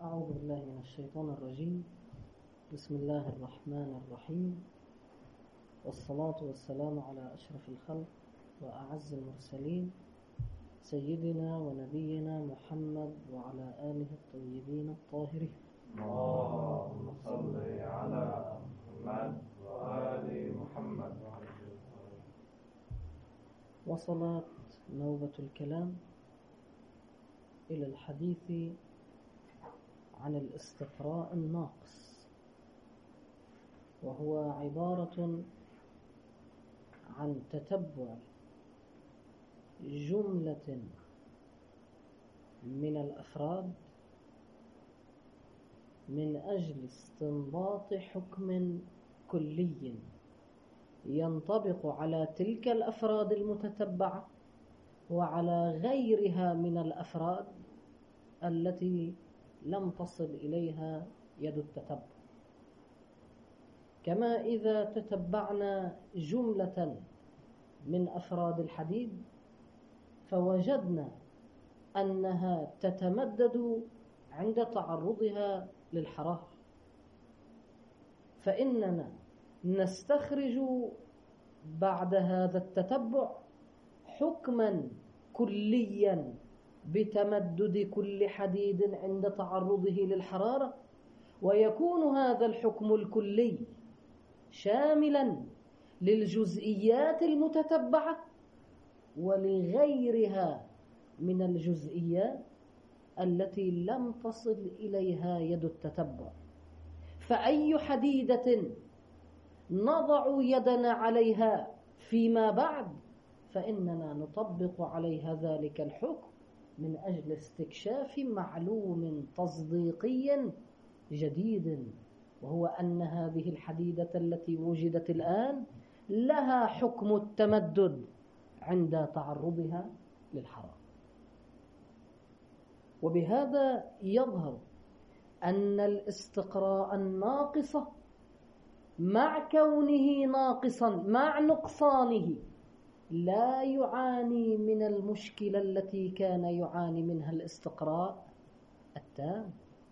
أعوذ بالله من الشيطان الرجيم. بسم الله الرحمن الرحيم، والصلاة والسلام على أشرف الخلق وأعز المرسلين سيدنا ونبينا محمد وعلى آله الطيبين الطاهرين. اللهم صل على محمد وآل محمد. وصلت نوبة الكلام إلى الحديث عن الاستقراء الناقص، وهو عبارة عن تتبع جملة من الأفراد من أجل استنباط حكم كلي ينطبق على تلك الأفراد المتتبعة وعلى غيرها من الأفراد التي لم تصل إليها يد التتبع. كما إذا تتبعنا جملة من أفراد الحديد فوجدنا أنها تتمدد عند تعرضها للحرارة، فإننا نستخرج بعد هذا التتبع حكما كليا بتمدد كل حديد عند تعرضه للحرارة، ويكون هذا الحكم الكلي شاملا للجزئيات المتتبعة ولغيرها من الجزئيات التي لم تصل إليها يد التتبع. فأي حديدة نضع يدنا عليها فيما بعد فإننا نطبق عليها ذلك الحكم من أجل استكشاف معلوم تصديقي جديد، وهو أن هذه الحديدة التي وجدت الآن لها حكم التمدد عند تعرضها للحرارة. وبهذا يظهر أن الاستقراء الناقص مع كونه ناقصا مع نقصانه لا يعاني من المشكلة التي كان يعاني منها الاستقراء التام،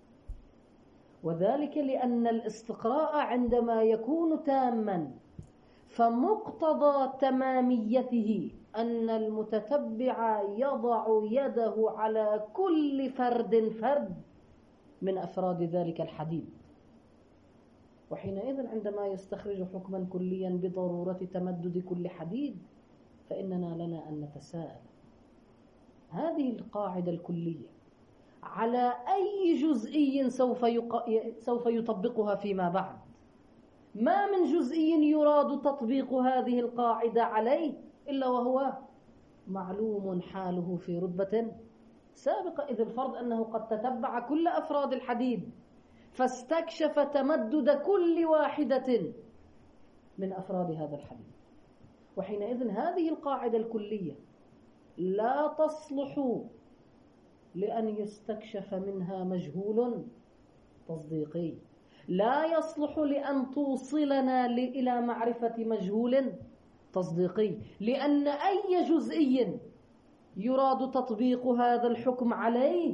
وذلك لأن الاستقراء عندما يكون تاما فمقتضى تماميته أن المتتبع يضع يده على كل فرد من أفراد ذلك الحديد، وحينئذ عندما يستخرج حكما كليا بضرورة تمدد كل حديد فإننا لنا أن نتساءل هذه القاعدة الكلية على أي جزئي سوف يطبقها فيما بعد؟ ما من جزئي يراد تطبيق هذه القاعدة عليه إلا وهو معلوم حاله في رتبة سابقة، إذ الفرض أنه قد تتبع كل أفراد الحديد فاستكشف تمدد كل واحدة من أفراد هذا الحديد، وحينئذ هذه القاعدة الكلية لا تصلح لأن يستكشف منها مجهول تصديقي، لا يصلح لأن توصلنا إلى معرفة مجهول تصديقي، لأن أي جزئي يراد تطبيق هذا الحكم عليه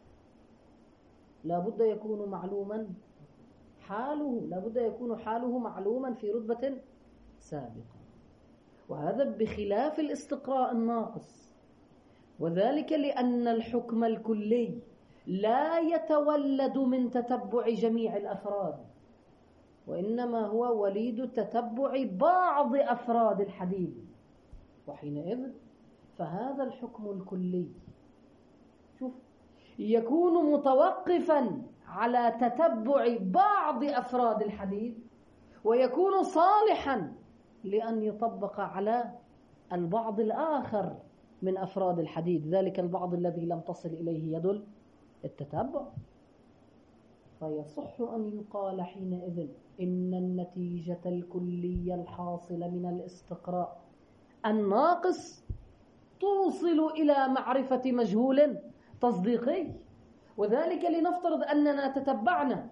لا بد يكون معلوما حاله، لا بد يكون حاله معلوما في رتبة سابقة، وهذا بخلاف الاستقراء الناقص، وذلك لأن الحكم الكلي لا يتولد من تتبع جميع الأفراد، وإنما هو وليد تتبع بعض أفراد الحديد، وحينئذ فهذا الحكم الكلي يكون متوقفا على تتبع بعض أفراد الحديد ويكون صالحا لأن يطبق على البعض الآخر من أفراد الحديد، ذلك البعض الذي لم تصل إليه يد التتبع. فيصح أن يقال حينئذ إن النتيجة الكلية الحاصلة من الاستقراء الناقص توصل إلى معرفة مجهول تصديقي، وذلك لنفترض أننا تتبعنا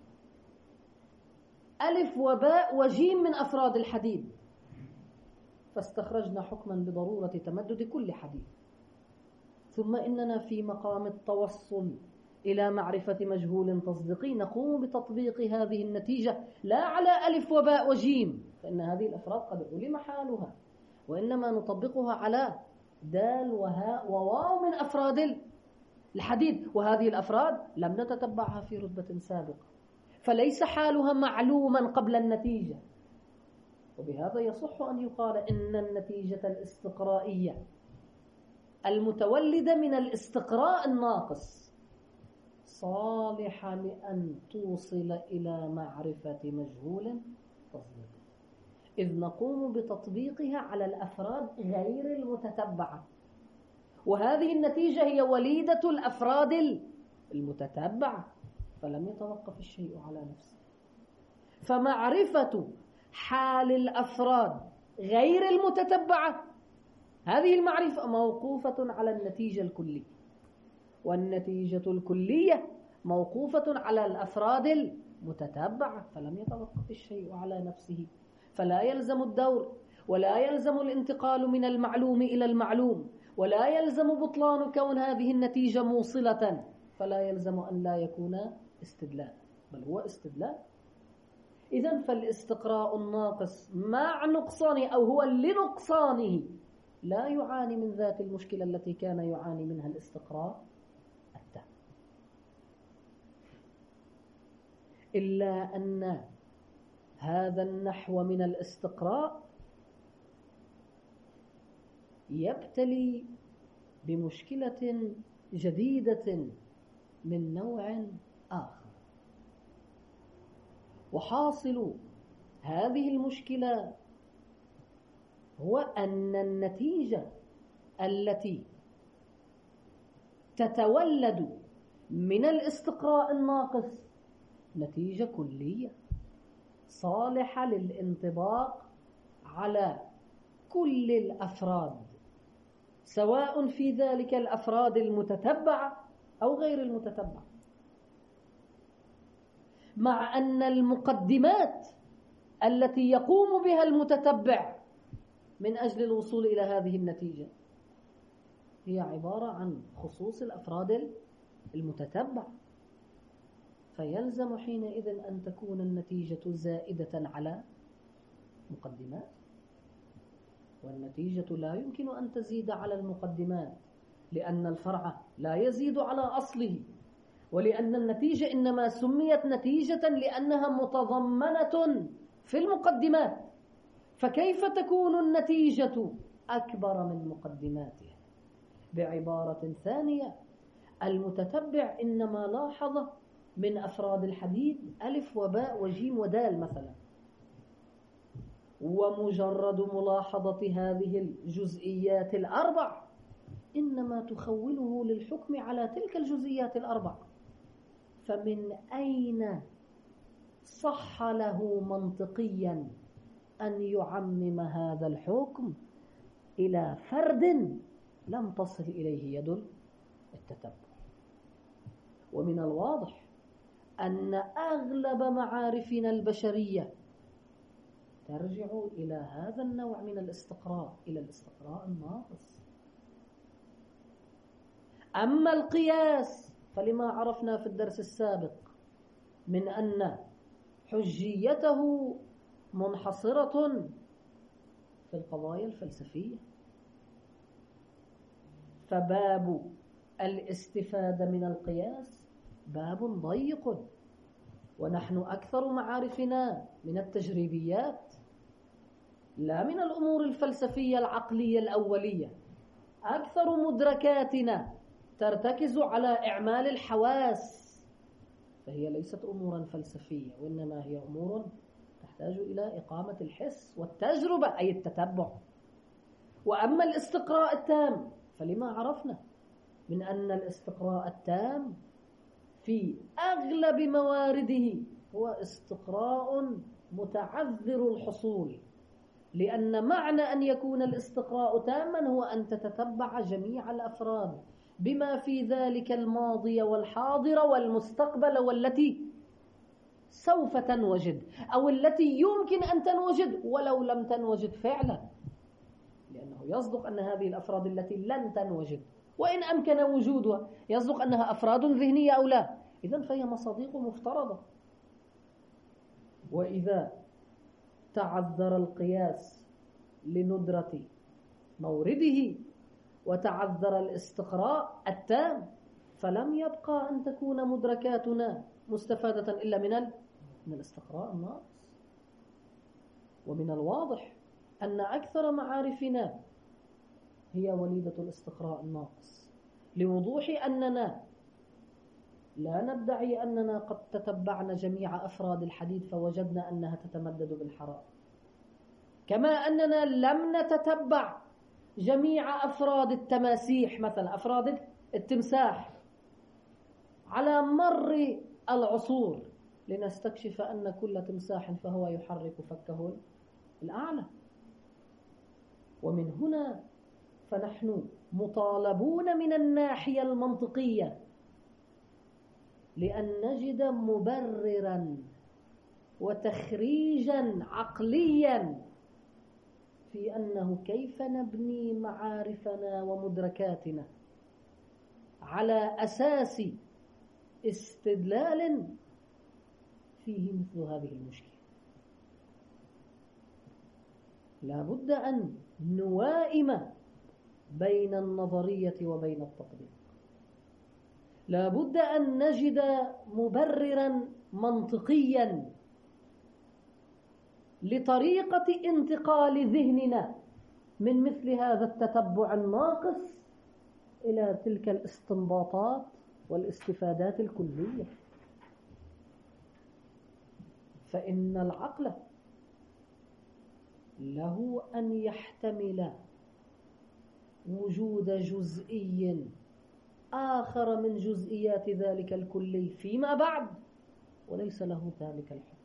ألف وباء وجيم من أفراد الحديد فاستخرجنا حكما بضرورة تمدد كل حديد، ثم إننا في مقام التوصل إلى معرفة مجهول تصديقي نقوم بتطبيق هذه النتيجة لا على ألف وباء وجيم، فإن هذه الأفراد قد علم حالها، وإنما نطبقها على دال وهاء وواو من أفراد الحديد، وهذه الأفراد لم نتتبعها في رتبة سابقة، فليس حالها معلوما قبل النتيجة. وبهذا يصح أن يقال إن النتيجة الاستقرائية المتولدة من الاستقراء الناقص صالحة لأن توصل إلى معرفة مجهول تصديقي، إذ نقوم بتطبيقها على الأفراد غير المتتبعة، وهذه النتيجة هي وليدة الأفراد المتتبعة، فلم يتوقف الشيء على نفسه. فمعرفة حال الأفراد غير المتتبعة هذه المعرفة موقوفة على النتيجة الكلية، والنتيجة الكلية موقوفة على الأفراد المتتبعة، فلم يتوقف الشيء على نفسه، فلا يلزم الدور، ولا يلزم الانتقال من المعلوم إلى المعلوم، ولا يلزم بطلان كون هذه النتيجة موصلة، فلا يلزم أن لا يكون استدلال، بل هو استدلال. إذن فالاستقراء الناقص مع نقصانه أو هو لنقصانه لا يعاني من ذات المشكلة التي كان يعاني منها الاستقراء التام، إلا أن هذا النحو من الاستقراء يبتلي بمشكلة جديدة من نوع آخر، وحاصل هذه المشكلة هو أن النتيجة التي تتولد من الاستقراء الناقص نتيجة كلية صالحة للانطباق على كل الأفراد، سواء في ذلك الأفراد المتتبعة أو غير المتتبعة، مع أن المقدمات التي يقوم بها المتتبع من أجل الوصول إلى هذه النتيجة هي عبارة عن خصوص الأفراد المتتبعة، فيلزم حينئذ أن تكون النتيجة زائدة على مقدمات، والنتيجة لا يمكن أن تزيد على المقدمات، لأن الفرع لا يزيد على أصله، ولأن النتيجة إنما سميت نتيجة لأنها متضمنة في المقدمات، فكيف تكون النتيجة أكبر من مقدماتها؟ بعبارة ثانية، المتتبع إنما لاحظ من أفراد الحديد ألف وباء وجيم ودال مثلا، ومجرد ملاحظة هذه الجزئيات الأربع إنما تخوله للحكم على تلك الجزئيات الأربع، فمن أين صح له منطقيا أن يعمم هذا الحكم إلى فرد لم تصل إليه يد التتبع؟ ومن الواضح أن أغلب معارفنا البشرية ترجع إلى هذا النوع من الاستقراء، إلى الاستقراء الناقص. أما القياس فلما عرفنا في الدرس السابق من أن حجيته منحصرة في القضايا الفلسفية، فباب الاستفادة من القياس باب ضيق، ونحن أكثر معارفنا من التجريبيات لا من الأمور الفلسفية العقلية الأولية، أكثر مدركاتنا ترتكز على إعمال الحواس، فهي ليست أمورا فلسفية، وإنما هي أمور تحتاج إلى إقامة الحس والتجربة أي التتبع. وأما الاستقراء التام فلما عرفنا من أن الاستقراء التام في أغلب موارده هو استقراء متعذر الحصول، لأن معنى أن يكون الاستقراء تاما هو أن تتتبع جميع الأفراد بما في ذلك الماضي والحاضر والمستقبل والتي سوف تنوجد أو التي يمكن أن تنوجد ولو لم تنوجد فعلا، لأنه يصدق أن هذه الأفراد التي لن تنوجد وإن أمكن وجودها يصدق أنها أفراد ذهنية أو لا، إذن فهي مصادق مفترضة. وإذا تعذر القياس لندرة مورده وتعذر الاستقراء التام، فلم يبقى أن تكون مدركاتنا مستفادة إلا من الاستقراء الناقص. ومن الواضح أن أكثر معارفنا هي وليدة الاستقراء الناقص، لوضوح أننا لا ندعي أننا قد تتبعنا جميع أفراد الحديد فوجدنا أنها تتمدد بالحرارة، كما أننا لم نتتبع جميع أفراد التماسيح، مثلا أفراد التمساح على مر العصور لنستكشف أن كل تمساح فهو يحرك فكه الأعلى. ومن هنا فنحن مطالبون من الناحية المنطقية لأن نجد مبررا وتخريجا عقليا في أنه كيف نبني معارفنا ومدركاتنا على أساس استدلال فيه مثل هذه المشكلة. لا بد أن نوائم بين النظرية وبين التطبيق، لا بد أن نجد مبررا منطقيا لطريقة انتقال ذهننا من مثل هذا التتبع الناقص إلى تلك الاستنباطات والاستفادات الكلية. فإن العقل له أن يحتمل وجود جزئي آخر من جزئيات ذلك الكلي فيما بعد وليس له ذلك الحكم.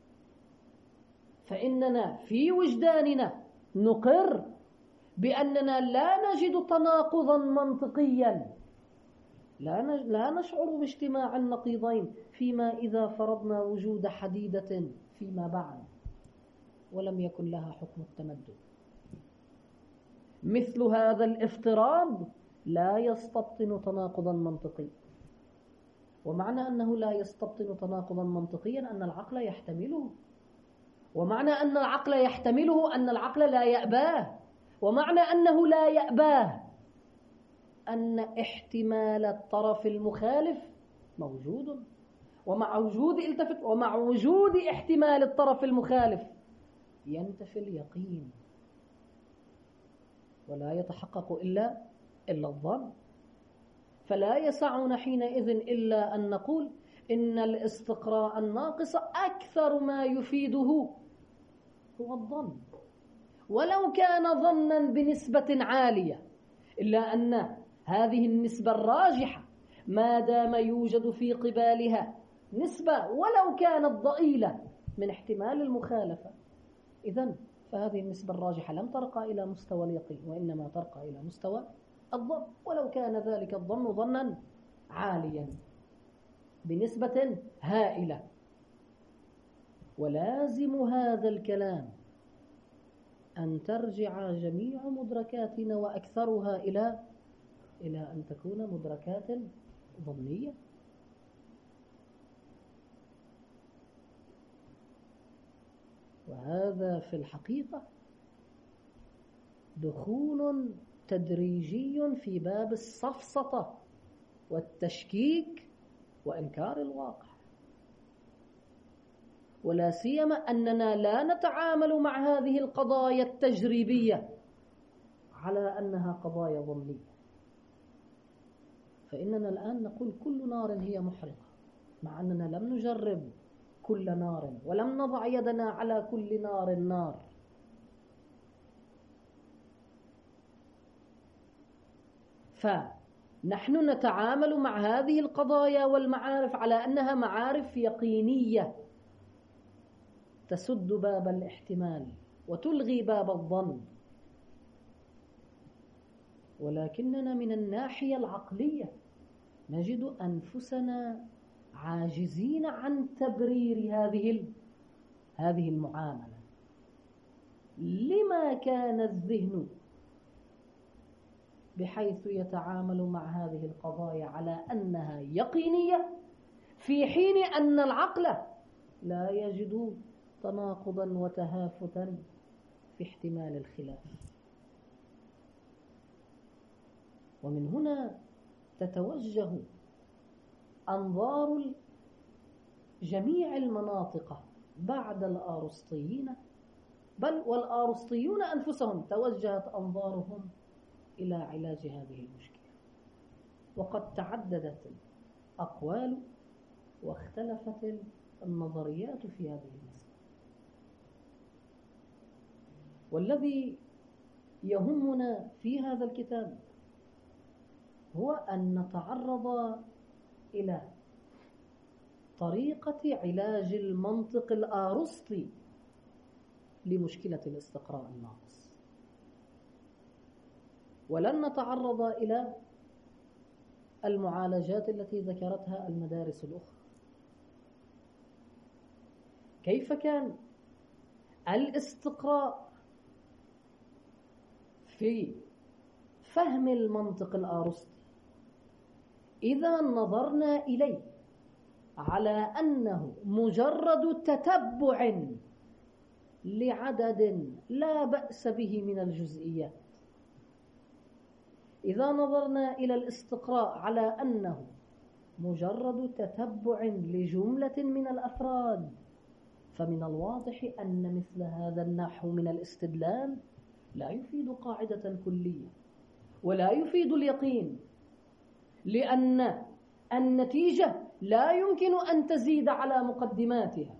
فإننا في وجداننا نقر بأننا لا نجد تناقضا منطقيا، لا نشعر باجتماع النقيضين فيما إذا فرضنا وجود حديدة فيما بعد ولم يكن لها حكم التمدد. مثل هذا الافتراض لا يستبطن تناقضا منطقيا، ومعنى أنه لا يستبطن تناقضا منطقيا أن العقل يحتمله، ومعنى أن العقل يحتمله أن العقل لا يأباه، ومعنى أنه لا يأباه أن احتمال الطرف المخالف موجود، ومع وجود احتمال الطرف المخالف ينتفي اليقين ولا يتحقق إلا الظن. فلا يسعنا حينئذ إلا أن نقول إن الاستقراء الناقص أكثر ما يفيده هو الظن، ولو كان ظنا بنسبة عالية، إلا أن هذه النسبة الراجحة ما دام يوجد في قبالها نسبة ولو كانت ضئيلة من احتمال المخالفة، إذن فهذه النسبة الراجحة لم ترقى إلى مستوى اليقين وإنما ترقى إلى مستوى الظن، ولو كان ذلك الظن ظنا عاليا بنسبة هائلة. ولازم هذا الكلام أن ترجع جميع مدركاتنا وأكثرها إلى أن تكون مدركات ظنية. وهذا في الحقيقة دخول تدريجي في باب السفسطة والتشكيك وإنكار الواقع، ولا سيما أننا لا نتعامل مع هذه القضايا التجريبية على أنها قضايا ظنية. فإننا الآن نقول كل نار هي محرقة، مع أننا لم نجرب كل نار ولم نضع يدنا على كل نار. فنحن نتعامل مع هذه القضايا والمعارف على أنها معارف يقينية تسد باب الاحتمال وتلغي باب الظن، ولكننا من الناحية العقلية نجد أنفسنا عاجزين عن تبرير هذه المعاملة. لما كان الذهن بحيث يتعامل مع هذه القضايا على أنها يقينية، في حين أن العقل لا يجد تناقضا وتهافتا في احتمال الخلاف. ومن هنا تتوجه أنظار جميع المناطق بعد الأرسطيين، بل والأرسطيون أنفسهم توجهت أنظارهم إلى علاج هذه المشكلة. وقد تعددت الأقوال واختلفت النظريات في هذه المسألة. والذي يهمنا في هذا الكتاب هو أن نتعرض إلى طريقة علاج المنطق الأرسطي لمشكلة الاستقراء الناقص، ولن نتعرض إلى المعالجات التي ذكرتها المدارس الأخرى. كيف كان الاستقراء في فهم المنطق الأرسطي إذا نظرنا إليه على أنه مجرد تتبع لعدد لا بأس به من الجزئيات، إذا نظرنا إلى الاستقراء على أنه مجرد تتبع لجملة من الأفراد، فمن الواضح أن مثل هذا النحو من الاستدلال لا يفيد قاعدة كلية ولا يفيد اليقين، لأن النتيجة لا يمكن أن تزيد على مقدماتها،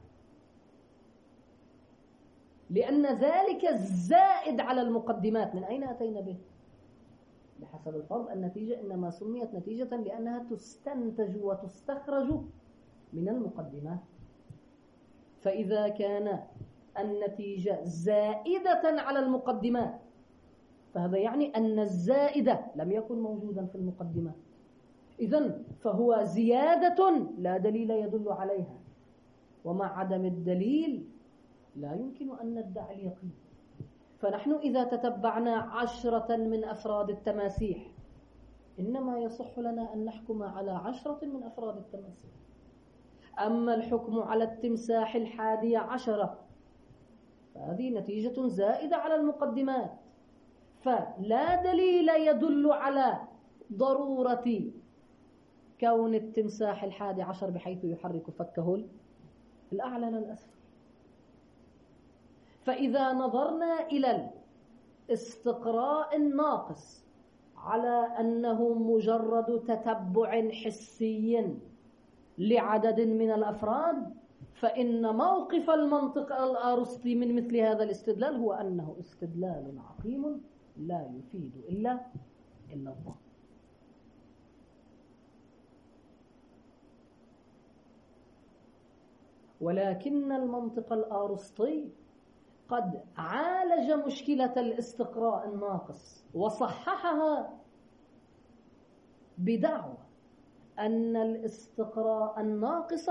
لأن ذلك الزائد على المقدمات من أين أتينا به؟ بحسب الفرض النتيجة إنما سميت نتيجة لأنها تستنتج وتستخرج من المقدمات. فإذا كان النتيجة زائدة على المقدمات فهذا يعني أن الزائدة لم يكن موجودا في المقدمات، إذن فهو زيادة لا دليل يدل عليها، ومع عدم الدليل لا يمكن أن ندعي اليقين. فنحن إذا تتبعنا 10 من أفراد التماسيح إنما يصح لنا أن نحكم على 10 من أفراد التماسيح. أما الحكم على التمساح 11 فهذه نتيجة زائدة على المقدمات، فلا دليل يدل على ضرورة كون التمساح 11 بحيث يحرك فكه الأعلى للأسفل. فإذا نظرنا إلى الاستقراء الناقص على أنه مجرد تتبع حسي لعدد من الأفراد، فإن موقف المنطق الأرسطي من مثل هذا الاستدلال هو أنه استدلال عقيم لا يفيد إلا الظن. ولكن المنطق الأرسطي قد عالج مشكلة الاستقراء الناقص وصححها بدعوى أن الاستقراء الناقص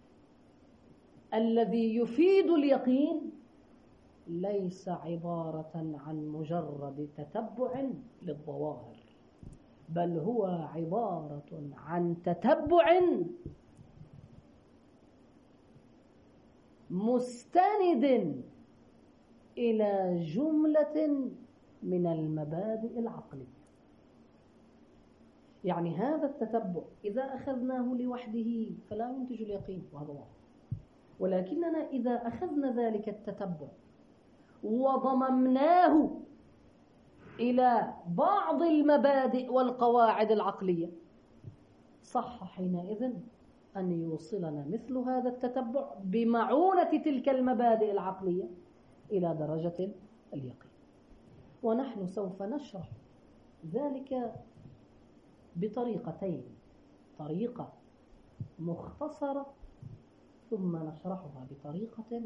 الذي يفيد اليقين ليس عبارة عن مجرد تتبع للظواهر، بل هو عبارة عن تتبع مستند إلى جملة من المبادئ العقلية. يعني هذا التتبع إذا أخذناه لوحده فلا ينتج اليقين، وهذا واضح. ولكننا إذا أخذنا ذلك التتبع وضممناه إلى بعض المبادئ والقواعد العقلية صح حينئذ أن يوصلنا مثل هذا التتبع بمعونة تلك المبادئ العقلية إلى درجة اليقين. ونحن سوف نشرح ذلك بطريقتين، طريقة مختصرة ثم نشرحها بطريقة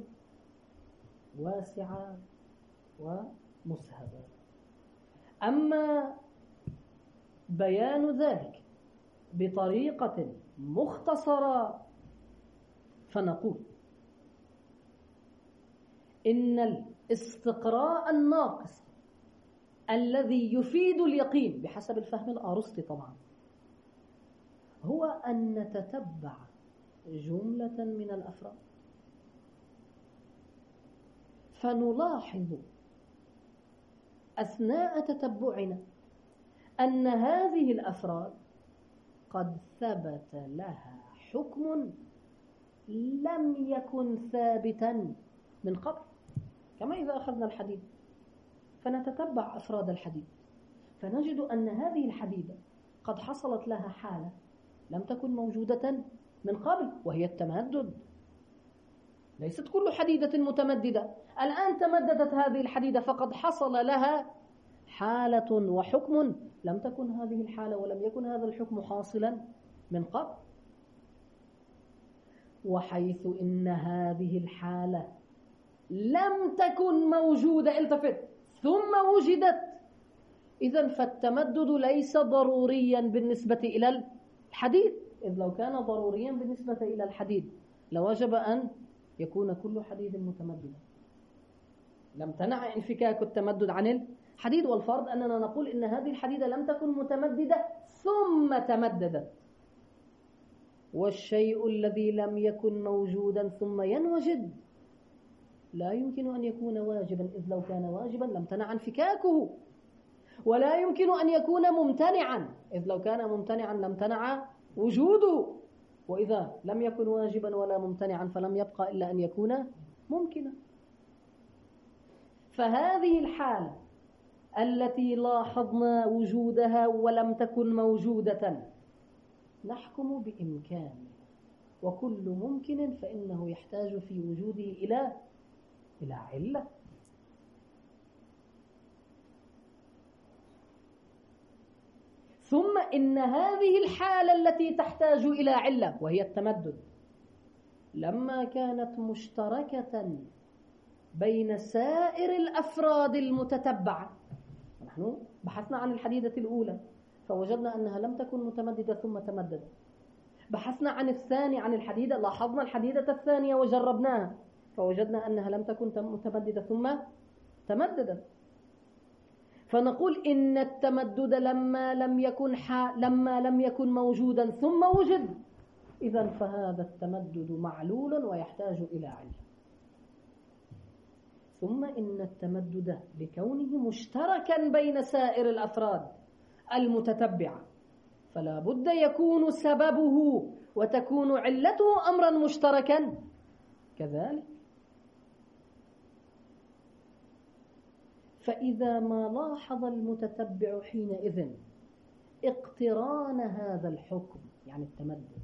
واسعة ومسهبة. أما بيان ذلك بطريقة مختصرة فنقول إن الاستقراء الناقص الذي يفيد اليقين بحسب الفهم الأرسطي طبعا هو أن نتتبع جملة من الأفراد فنلاحظ أثناء تتبعنا أن هذه الأفراد قد ثبت لها حكم لم يكن ثابتا من قبل، كما إذا أخذنا الحديد فنتتبع أفراد الحديد فنجد أن هذه الحديدة قد حصلت لها حالة لم تكن موجودة من قبل وهي التمدد. ليست كل حديدة متمددة، الآن تمددت هذه الحديدة فقد حصل لها حالة وحكم لم تكن هذه الحالة ولم يكن هذا الحكم حاصلا من قبل. وحيث إن هذه الحالة لم تكن موجودة التفت ثم وجدت، إذن فالتمدد ليس ضروريا بالنسبة إلى الحديد، إذ لو كان ضروريا بالنسبة إلى الحديد لوجب أن يكون كل حديد متمددا، لم تنع انفكاك التمدد عن الحديد. والفرض أننا نقول إن هذه الحديدة لم تكن متمددة ثم تمددت، والشيء الذي لم يكن موجودا ثم ينوجد لا يمكن أن يكون واجبا، إذ لو كان واجبا لم تنع انفكاكه، ولا يمكن أن يكون ممتنعا، إذ لو كان ممتنعا لم تنع وجوده، وإذا لم يكن واجبا ولا ممتنعا فلم يبقى إلا أن يكون ممكنا. فهذه الحالة التي لاحظنا وجودها ولم تكن موجودة نحكم بإمكانه، وكل ممكن فإنه يحتاج في وجوده إلى علة. ثم إن هذه الحالة التي تحتاج إلى علة وهي التمدد لما كانت مشتركة بين سائر الأفراد المتتبعة، نحن بحثنا عن الحديدة الأولى فوجدنا أنها لم تكن متمددة ثم تمددت، بحثنا عن الثاني عن الحديدة لاحظنا الحديدة الثانية وجربناها فوجدنا أنها لم تكن متمددة ثم تمددت. فنقول إن التمدد لما لم يكن موجودا ثم وجد، إذن فهذا التمدد معلول ويحتاج إلى علة. ثم إن التمدد لكونه مشتركا بين سائر الأفراد المتتبعة فلا بد يكون سببه وتكون علته أمرا مشتركا كذلك. فإذا ما لاحظ المتتبع حينئذ اقتران هذا الحكم يعني التمدد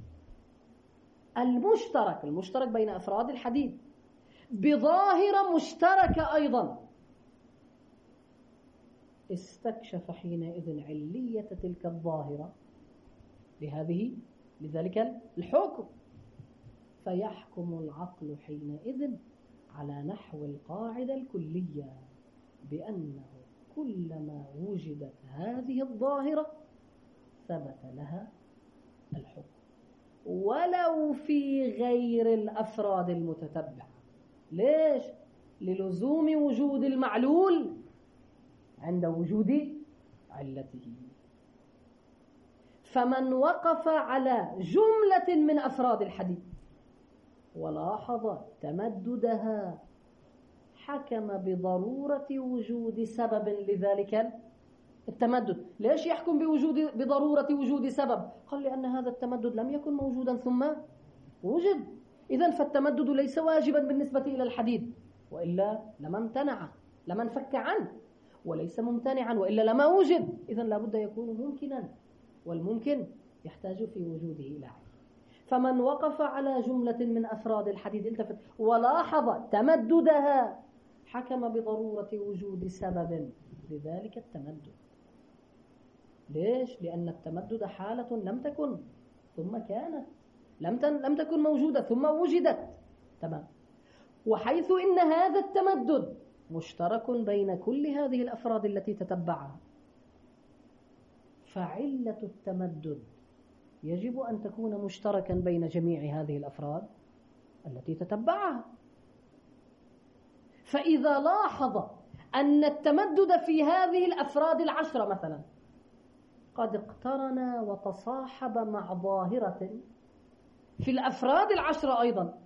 المشترك بين أفراد الحديد بظاهرة مشتركة أيضا، استكشف حينئذ علية تلك الظاهرة لذلك الحكم، فيحكم العقل حينئذ على نحو القاعدة الكلية بأنه كلما وجدت هذه الظاهرة ثبت لها الحكم ولو في غير الأفراد المتتبعة. ليش؟ للزوم وجود المعلول عند وجود علته. فمن وقف على جملة من أفراد الحديث ولاحظ تمددها حكم بضرورة وجود سبب لذلك التمدد. ليش يحكم بضرورة وجود سبب؟ قال لأن هذا التمدد لم يكن موجودا ثم وجد، إذن فالتمدد ليس واجبا بالنسبة إلى الحديد وإلا لما امتنع لما انفك عنه، وليس ممتنعا وإلا لما وجد، إذن لابد يكون ممكنا، والممكن يحتاج في وجوده إلى علة. فمن وقف على جملة من أفراد الحديد التفت ولاحظ تمددها حكم بضرورة وجود سبب لذلك التمدد. ليش؟ لأن التمدد حالة لم تكن ثم كانت، لم تكن موجودة ثم وجدت. تمام. وحيث إن هذا التمدد مشترك بين كل هذه الأفراد التي تتبعها، فعلة التمدد يجب أن تكون مشتركا بين جميع هذه الأفراد التي تتبعها. فإذا لاحظ أن التمدد في هذه الأفراد العشرة مثلا قد اقترن وتصاحب مع ظاهرة في الأفراد العشرة أيضا،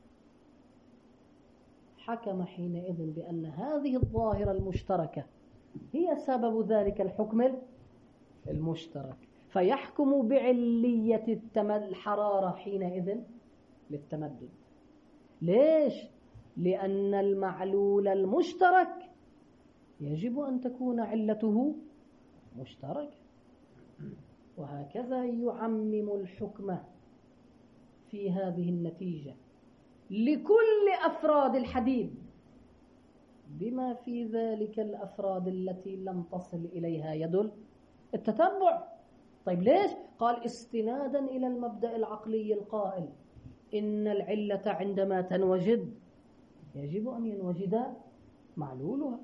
حكم حينئذ بأن هذه الظاهرة المشتركة هي سبب ذلك الحكم المشترك، فيحكم بعلية الحرارة حينئذ للتمدد. ليش؟ لأن المعلول المشترك يجب أن تكون علته مشتركة. وهكذا يعمم الحكم في هذه النتيجة لكل أفراد الحديد بما في ذلك الأفراد التي لم تصل إليها يد التتبع. طيب ليش؟ قال استنادا إلى المبدأ العقلي القائل إن العلة عندما تنوجد يجب أن ينوجد معلولها،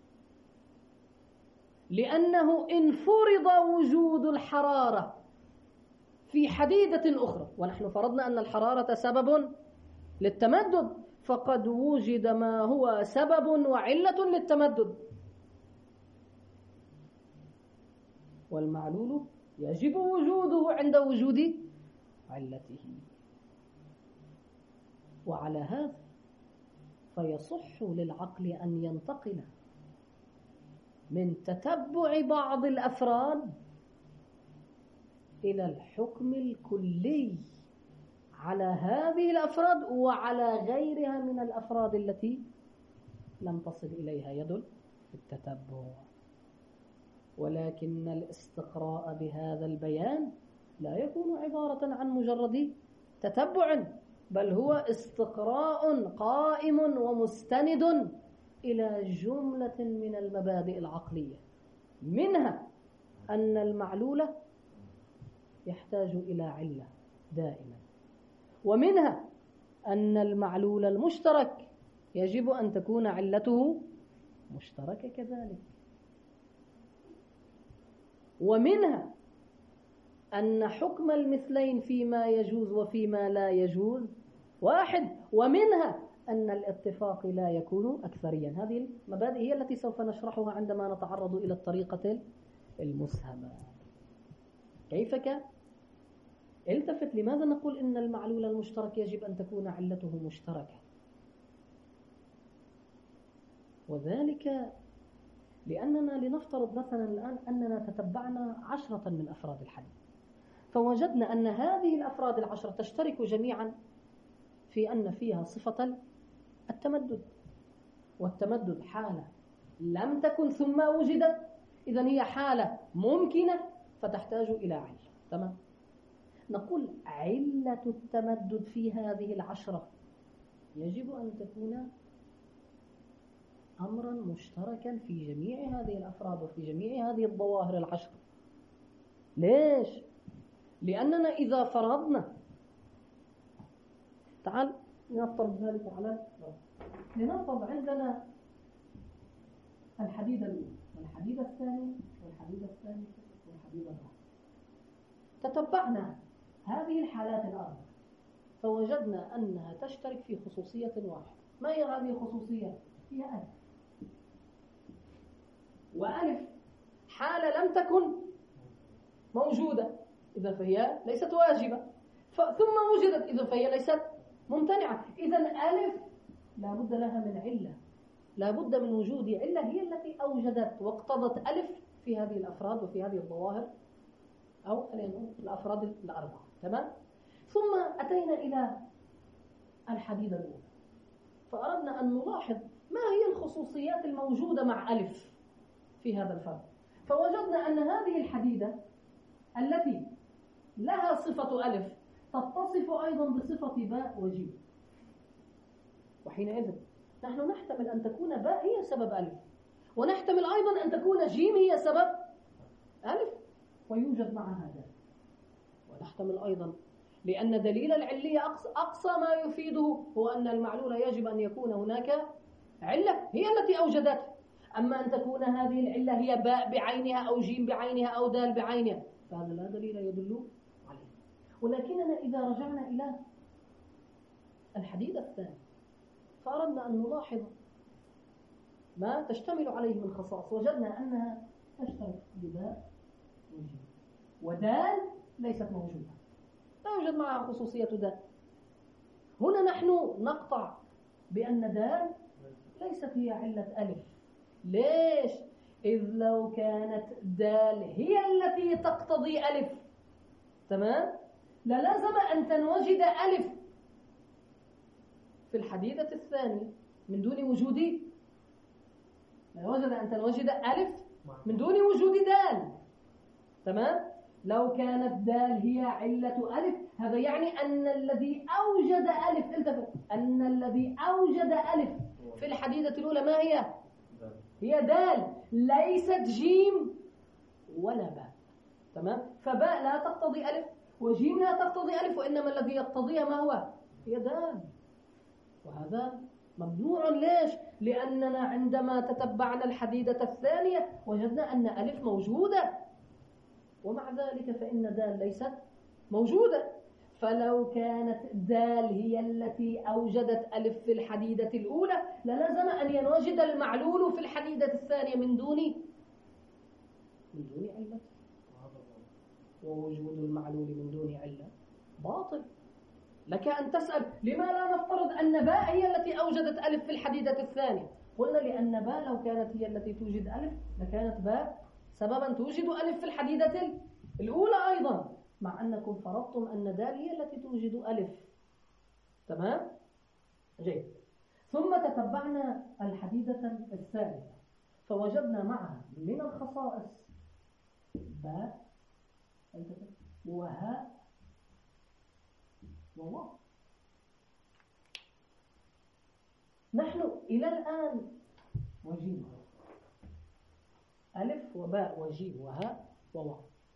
لأنه إن فرض وجود الحرارة في حديدة أخرى، ونحن فرضنا أن الحرارة سبب للتمدد، فقد وجد ما هو سبب وعلة للتمدد، والمعلول يجب وجوده عند وجود علته. وعلى هذا فيصح للعقل أن ينتقل من تتبع بعض الأفراد إلى الحكم الكلي على هذه الأفراد وعلى غيرها من الأفراد التي لم تصل إليها يد التتبع. ولكن الاستقراء بهذا البيان لا يكون عبارة عن مجرد تتبع، بل هو استقراء قائم ومستند إلى جملة من المبادئ العقلية، منها أن المعلول يحتاج إلى علة دائما، ومنها أن المعلول المشترك يجب أن تكون علته مشتركة كذلك، ومنها أن حكم المثلين فيما يجوز وفيما لا يجوز واحد، ومنها أن الاتفاق لا يكون أكثريا. هذه المبادئ هي التي سوف نشرحها عندما نتعرض إلى الطريقة المسهمة. كيف كان؟ التفت، لماذا نقول إن المعلول المشترك يجب أن تكون علته مشتركة؟ وذلك لأننا لنفترض مثلا الآن أننا تتبعنا 10 من أفراد الحديد، فوجدنا أن هذه الأفراد 10 تشترك جميعا في أن فيها صفة التمدد، والتمدد حالة لم تكن ثم وجدت، إذن هي حالة ممكنة فتحتاج إلى علة. تمام؟ نقول علة التمدد في هذه 10 يجب أن تكون أمرا مشتركا في جميع هذه الأفراد وفي جميع هذه الظواهر 10. ليش؟ لأننا إذا فرضنا، تعال نفترض ذلك على لنفرض عندنا الحديد الأولى والحديد الثاني والحديد الثالث والحديد الرابع، تتبعنا هذه الحالات الأربعة فوجدنا أنها تشترك في خصوصية واحدة. ما هي هذه الخصوصية؟ هي ألف، وألف حالة لم تكن موجودة، إذا فهي ليست واجبة، ثم وجدت، إذا فهي ليست ممتنعة. إذن ألف لا بد لها من علة، لا بد من وجود علة هي التي أوجدت واقتضت ألف في هذه الأفراد وفي هذه الظواهر أو الأفراد 4. تمام؟ ثم أتينا إلى الحديدة الأولى فأردنا أن نلاحظ ما هي الخصوصيات الموجودة مع ألف في هذا الفرد، فوجدنا أن هذه الحديدة التي لها صفة ألف تتصف أيضا بصفة باء وجيم، وحينئذ نحن نحتمل أن تكون باء هي سبب ألف، ونحتمل أيضا أن تكون جيم هي سبب ألف، ويوجد معها هذا. ونحتمل أيضا لأن دليل العلية أقصى ما يفيده هو أن المعلول يجب أن يكون هناك علة هي التي أوجدته، أما أن تكون هذه العلة هي باء بعينها أو جيم بعينها أو دال بعينها فهذا لا دليل يدل عليه. ولكننا إذا رجعنا إلى الحديد الثاني فأردنا أن نلاحظ ما تشتمل عليه من خصائص، وجدنا أنها تشترك بباء وجيم، ودال ليست موجودة، لا يوجد معها خصوصية دال. هنا نحن نقطع بأن دال ليست هي علة ألف. ليش؟ إذ لو كانت دال هي التي تقتضي ألف، تمام، للازم أن تنوجد ألف في الحديدة الثانية من دون وجود، لوجد أن تنوجد ألف من دون وجود دال، تمام. لو كانت دال هي علة ألف، هذا يعني أن الذي أوجد ألف، التفت، أن الذي أوجد ألف في الحديدة الأولى ما هي؟ هي دال، ليست جيم ولا باء، تمام. فباء لا تقتضي ألف، وجيم لا تقتضي ألف، وإنما الذي يقتضيها ما هو؟ هي دال. وهذا ممنوع. ليش؟ لأننا عندما تتبعنا الحديدة الثانية وجدنا أن ألف موجودة، ومع ذلك فإن دال ليست موجودة. فلو كانت دال هي التي أوجدت ألف في الحديدة الأولى للازم أن ينوجد المعلول في الحديدة الثانية من دون علة، ووجود المعلول من دون علة باطل. لك أن تسأل لما لا نفترض أن باء هي التي أوجدت ألف في الحديدة الثانية؟ قلنا لأن باء لو كانت هي التي توجد ألف لكانت باء سببا توجد ألف في الحديدة الأولى أيضا، مع أنكم فرضتم أن دال هي التي توجد ألف، تمام؟ جيد. ثم تتبعنا الحديدة الثالثة فوجدنا معها من الخصائص باء وهاء وواو. نحن إلى الآن وجيم، ألف وباء وجيم وهاء وواو.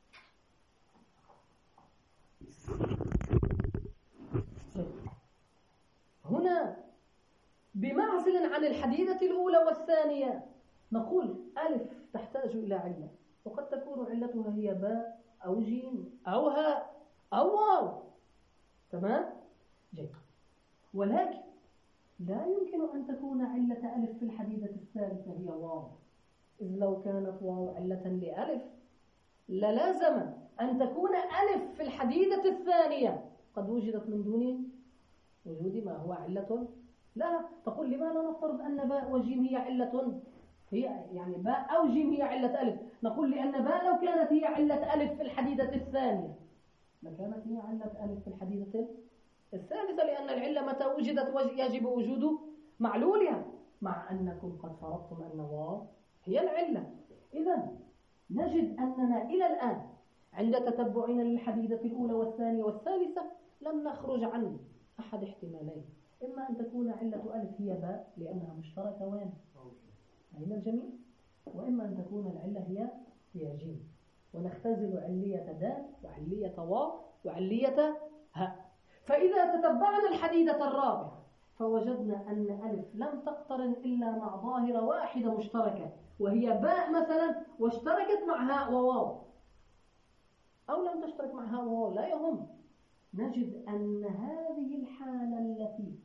هنا بمعزل عن الحديدة الأولى والثانية نقول ألف تحتاج إلى علة، وقد تكون علتها هي باء أو جيم أو هاء أو واو، تمام؟ جيد. ولكن لا يمكن أن تكون علة ألف في الحديدة الثالثة هي واو، إذ لو كانت واو علة لألف للازم أن تكون ألف في الحديدة الثانية قد وجدت من دون وجود ما هو علة. لا تقول لما لا نفترض أن باء وجيم هي علة، هي يعني باء أو جيم هي علة ألف. نقول لأن باء لو كانت هي علة ألف في الحديدة الثانية لكانت هي علة ألف في الحديدة الثالثة، لأن العلة متى وجدت يجب وجود معلولها، مع أنكم قد فرضتم أن واو هي العلة. إذن نجد أننا إلى الآن عند تتبعنا للحديدة الأولى والثانية والثالثة لم نخرج عن أحد احتمالين، إما أن تكون علة ألف هي باء لأنها مشتركة وين؟ بين الجميع، وإما أن تكون العلة هي جيم، ونختزل علية دال وعلية واو وعلية هاء. فإذا تتبعنا الحديدة الرابعة فوجدنا أن ألف لم تقترن إلا مع ظاهرة واحدة مشتركة وهي باء مثلا، واشتركت مع هاء وواو، أو لم تشترك مع هاء وواو لا يهم. نجد أن هذه الحالة التي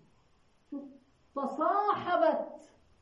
تصاحبت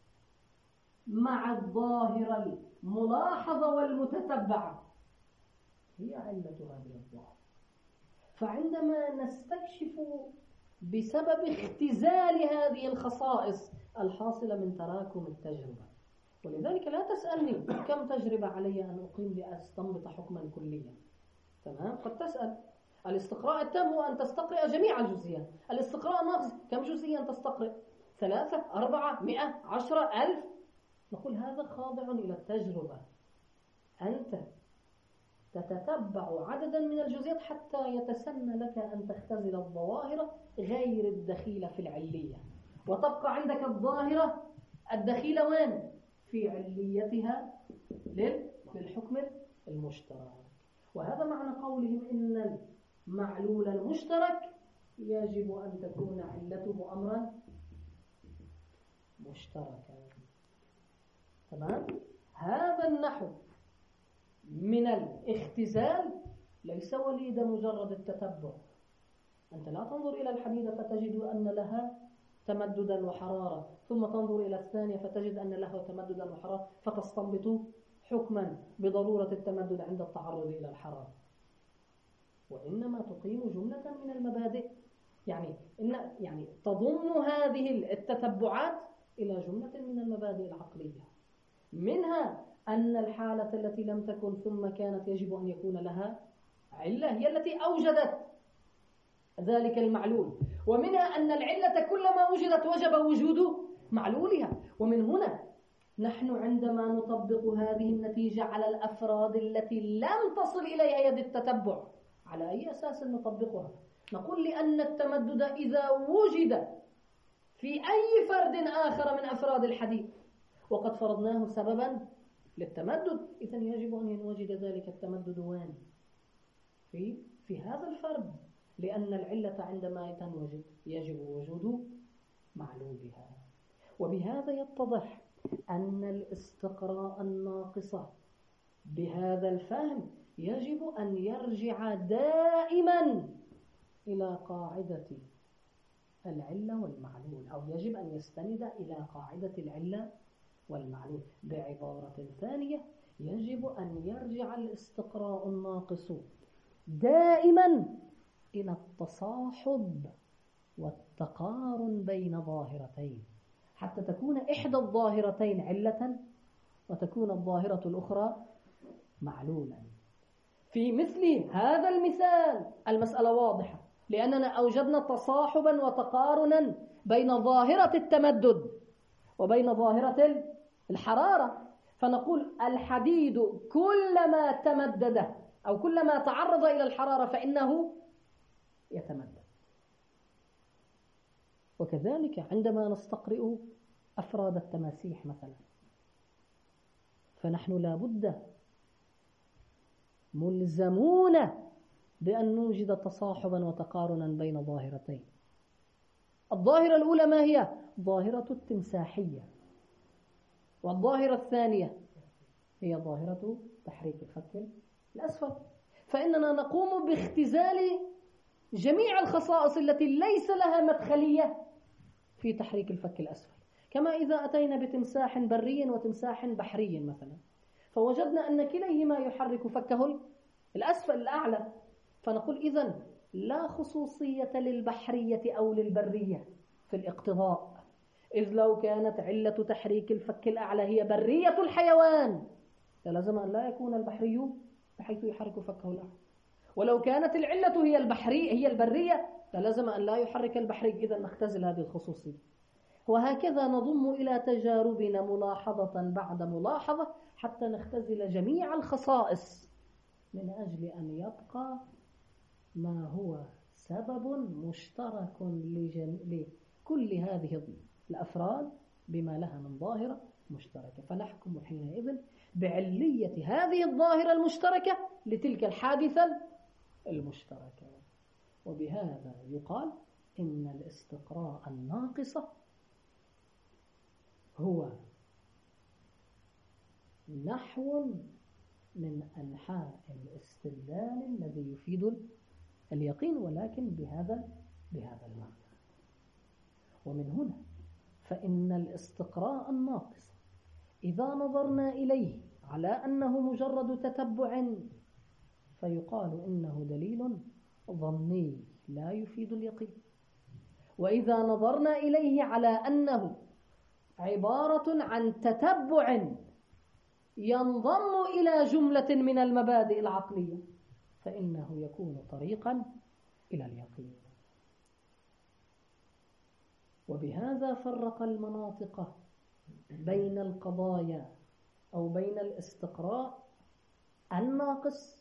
مع الظاهرة الملاحظة والمتتبعة هي علة هذه الظاهرة. فعندما نستكشف بسبب اختزال هذه الخصائص الحاصلة من تراكم التجربة، ولذلك لا تسألني كم تجربة علي أن أقيم لأستنبط حكما كليا، تمام؟ قد تسأل الاستقراء التام هو أن تستقرأ جميع الجزئيات، الاستقراء الناقص كم جزئيا تستقرأ؟ 3 4 100 10 1000؟ نقول هذا خاضع إلى التجربة. أنت تتتبع عددا من الجزئيات حتى يتسنى لك أن تختزل الظواهر غير الدخيلة في العلية، وتبقى عندك الظاهرة الدخيلة وين؟ في عليتها للحكم المشترك. وهذا معنى قولهم إن المعلول المشترك يجب أن تكون علته أمرا مشتركا، تمام؟ هذا النحو من الاختزال ليس وليد مجرد التتبع. أنت لا تنظر إلى الحديدة فتجد أن لها تمددا وحرارة، ثم تنظر إلى الثانية فتجد أن له تمددا وحرارة، فتستنبط حكما بضرورة التمدد عند التعرض إلى الحرارة. وإنما تقيم جملة من المبادئ، يعني تضم هذه التتبعات إلى جملة من المبادئ العقلية، منها أن الحالة التي لم تكن ثم كانت يجب أن يكون لها علة هي التي أوجدت ذلك المعلول، ومنها أن العلة كلما وجدت وجب وجود معلولها. ومن هنا نحن عندما نطبق هذه النتيجة على الأفراد التي لم تصل إليها يد التتبع، على أي أساس نطبقها؟ نقول لأن التمدد إذا وجد في أي فرد آخر من أفراد الحديث وقد فرضناه سببا للتمدد، إذن يجب أن ينوجد ذلك التمدد وين؟ في هذا الفرد، لأن العلة عندما تنوجد يجب وجود معلولها. وبهذا يتضح أن الاستقراء الناقص بهذا الفهم يجب أن يرجع دائما إلى قاعدة العلة والمعلول، أو يجب أن يستند إلى قاعدة العلة والمعلول. بعبارة ثانية، يجب أن يرجع الاستقراء الناقص دائما إلى التصاحب والتقارن بين ظاهرتين، حتى تكون إحدى الظاهرتين علة وتكون الظاهرة الأخرى معلولا. في مثل هذا المثال المسألة واضحة، لأننا أوجدنا تصاحبا وتقارنا بين ظاهرة التمدد وبين ظاهرة الحرارة، فنقول الحديد كلما تمدد أو كلما تعرض إلى الحرارة فإنه يتمدد. وكذلك عندما نستقرئ أفراد التماسيح مثلا، فنحن لا بد ملزمون بأن نوجد تصاحبا وتقارنا بين ظاهرتين. الظاهرة الأولى ما هي؟ ظاهرة التمساحية، والظاهرة الثانية هي ظاهرة تحريك الفك الأسفل. فإننا نقوم باختزال جميع الخصائص التي ليس لها مدخلية في تحريك الفك الأسفل، كما إذا أتينا بتمساح بري وتمساح بحري مثلا، فوجدنا أن كليهما يحرك فكه الأسفل الأعلى، فنقول إذن لا خصوصية للبحرية أو للبرية في الاقتضاء، إذ لو كانت علة تحريك الفك الأعلى هي برية الحيوان فلازم أن لا يكون البحري بحيث يحرك فكه الأعلى، ولو كانت العلة هي البرية فلازم أن لا يحرك البحري، إذا نختزل هذه الخصوصية. وهكذا نضم إلى تجاربنا ملاحظة بعد ملاحظة حتى نختزل جميع الخصائص من أجل أن يبقى ما هو سبب مشترك لكل هذه الأفراد بما لها من ظاهرة مشتركة، فنحكم حينئذ بعلية هذه الظاهرة المشتركة لتلك الحادثة المشتركة. وبهذا يقال إن الاستقراء الناقص هو نحو من أنحاء الاستدلال الذي يفيد اليقين، ولكن بهذا المعنى. ومن هنا فإن الاستقراء الناقص إذا نظرنا إليه على أنه مجرد تتبع فيقال إنه دليل ظني لا يفيد اليقين، وإذا نظرنا إليه على أنه عبارة عن تتبع ينضم إلى جملة من المبادئ العقلية فإنه يكون طريقا إلى اليقين. وبهذا فرق المناطق بين القضايا أو بين الاستقراء الناقص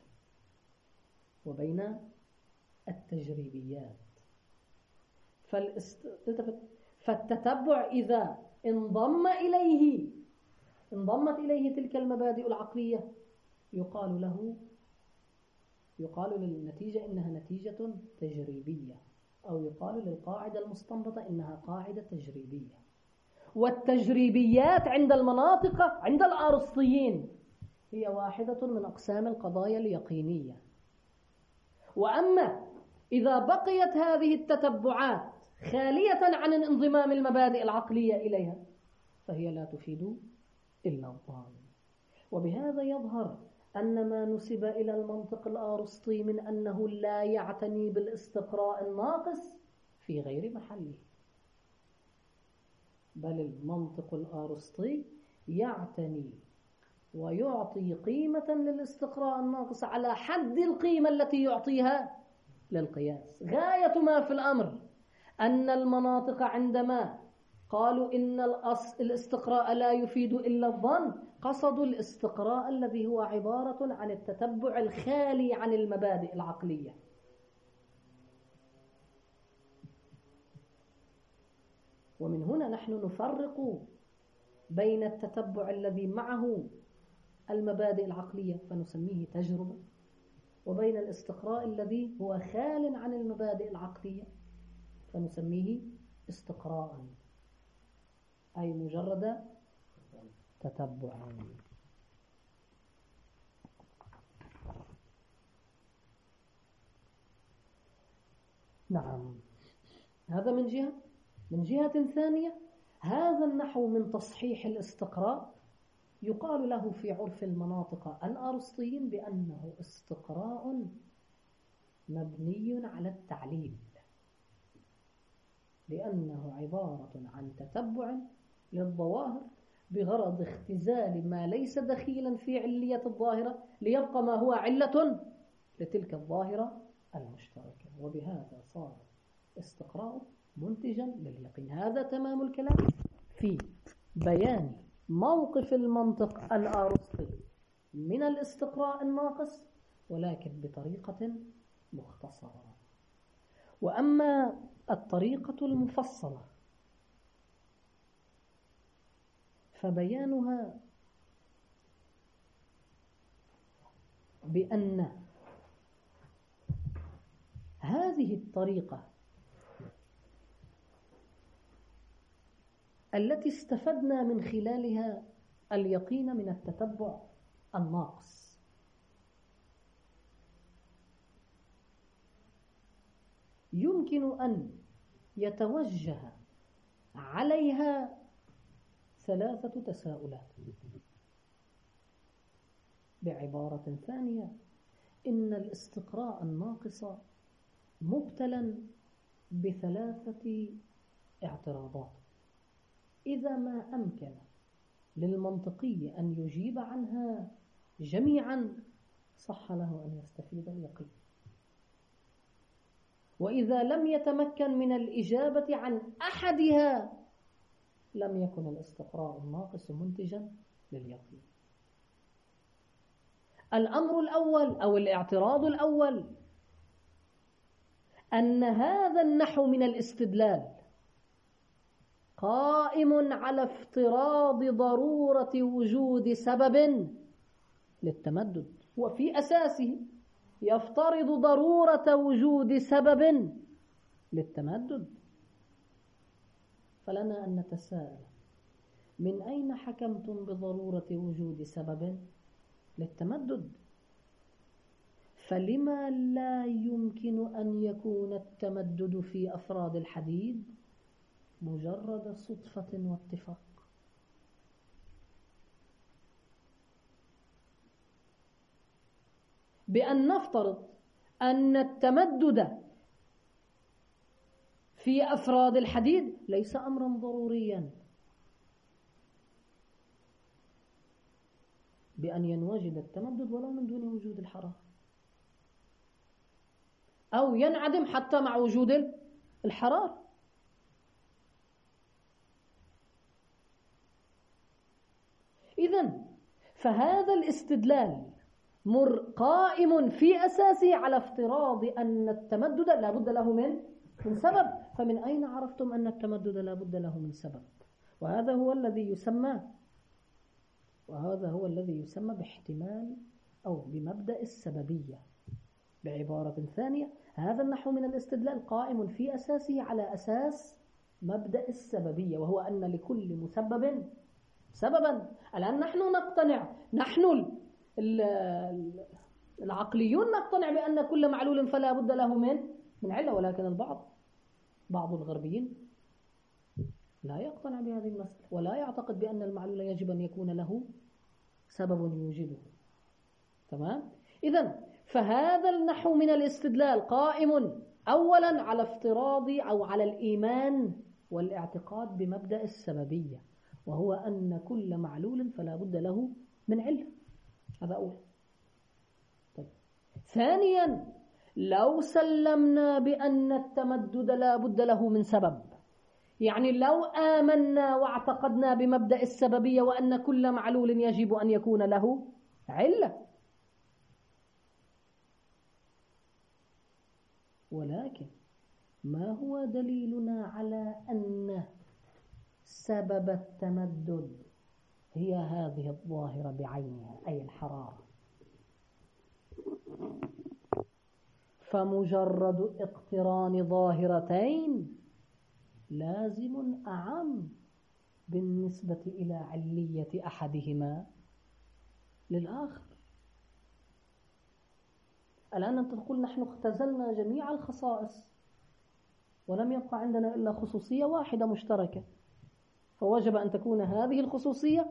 وبين التجريبيات. فالتتبع إذا انضمت إليه تلك المبادئ العقلية يقال للنتيجة إنها نتيجة تجريبية، أو يقال للقاعدة المستنبطة إنها قاعدة تجريبية. والتجريبيات عند المناطق عند الأرسطيين هي واحدة من أقسام القضايا اليقينية. وأما إذا بقيت هذه التتبعات خالية عن انضمام المبادئ العقلية إليها فهي لا تفيد إلا الظن. وبهذا يظهر أن ما نسب إلى المنطق الأرسطي من أنه لا يعتني بالاستقراء الناقص في غير محله، بل المنطق الأرسطي يعتني ويعطي قيمة للاستقراء الناقص على حد القيمة التي يعطيها للقياس. غاية ما في الأمر أن المناطق عندما قالوا إن الاستقراء لا يفيد إلا الظن قصدوا الاستقراء الذي هو عبارة عن التتبع الخالي عن المبادئ العقلية. ومن هنا نحن نفرق بين التتبع الذي معه المبادئ العقلية فنسميه تجربة، وبين الاستقراء الذي هو خال عن المبادئ العقلية فنسميه استقراء، أي مجرد تتبع. نعم، هذا من جهة. من جهة ثانية هذا النحو من تصحيح الاستقراء يقال له في عرف المناطق الأرسطيين بأنه استقراء مبني على التعليل، لأنه عبارة عن تتبع للظواهر بغرض اختزال ما ليس دخيلا في علية الظاهرة ليبقى ما هو علة لتلك الظاهرة المشتركة، وبهذا صار استقراء منتجا لليقين. هذا تمام الكلام في بيان موقف المنطق الأرسطي من الاستقراء الناقص، ولكن بطريقة مختصرة. وأما الطريقة المفصلة فبيانها بأن هذه الطريقة التي استفدنا من خلالها اليقين من التتبع الناقص يمكن أن يتوجه عليها ثلاثة تساؤلات. بعبارة ثانية، إن الاستقراء الناقص مبتلى بثلاثة اعتراضات، إذا ما أمكن للمنطقي أن يجيب عنها جميعا صح له أن يستفيد اليقين، وإذا لم يتمكن من الإجابة عن أحدها لم يكن الاستقراء الناقص منتجا لليقين. الأمر الأول أو الاعتراض الأول أن هذا النحو من الاستدلال قائم على افتراض ضرورة وجود سبب للتمدد، وفي أساسه يفترض ضرورة وجود سبب للتمدد. فلنا أن نتساءل من أين حكمتم بضرورة وجود سبب للتمدد؟ فلما لا يمكن أن يكون التمدد في أفراد الحديد مجرد صدفة واتفاق؟ بأن نفترض أن التمدد في أفراد الحديد ليس أمرا ضروريا، بأن ينوجد التمدد ولو من دون وجود الحرارة، أو ينعدم حتى مع وجود الحرارة. إذن فهذا الاستدلال قائم في أساسه على افتراض أن التمدد لا بد له من سبب. فمن أين عرفتم أن التمدد لا بد له من سبب؟ وهذا هو الذي يسمى باحتمال أو بمبدأ السببية. بعبارة ثانية، هذا النحو من الاستدلال قائم في أساسه على أساس مبدأ السببية، وهو أن لكل مسبب سببا. الآن نحن نقتنع، نحن العقليون نقتنع بأن كل معلول فلا بد له من علة، ولكن البعض بعض الغربيين لا يقتنع بهذه المسألة ولا يعتقد بأن المعلول يجب أن يكون له سبب يوجده. تمام؟ إذن فهذا النحو من الاستدلال قائم أولا على افتراض أو على الإيمان والاعتقاد بمبدأ السببية، وهو أن كل معلول فلا بد له من علة. هذا أول. طيب. ثانيا، لو سلمنا بأن التمدد لا بد له من سبب، يعني لو آمنا واعتقدنا بمبدأ السببية وأن كل معلول يجب أن يكون له علة، ولكن ما هو دليلنا على أن سبب التمدد هي هذه الظاهرة بعينها، أي الحرارة؟ فمجرد اقتران ظاهرتين لازم أعم بالنسبة إلى علية أحدهما للآخر. الآن أنت تقول نحن اختزلنا جميع الخصائص ولم يبقى عندنا إلا خصوصية واحدة مشتركة، فوجب أن تكون هذه الخصوصية